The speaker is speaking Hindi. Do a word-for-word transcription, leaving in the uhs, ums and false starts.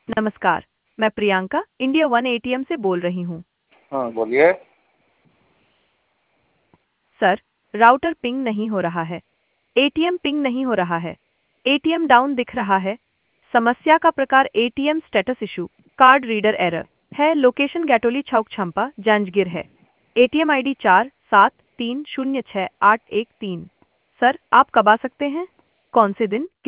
नमस्कार, मैं प्रियंका इंडिया वन एटीएम से बोल रही हूँ। हाँ बोलिए। सर, राउटर पिंग नहीं हो रहा है। एटीएम पिंग नहीं हो रहा है। एटीएम डाउन दिख रहा है। समस्या का प्रकार ATM status issue, card reader error है। लोकेशन गैटोली चौक छंपा जांजगीर है। एटीएम आईडी चार सात तीन शून्य छः आठ एक तीन। सर, आप कब आ सकते हैं? कौन से दिन?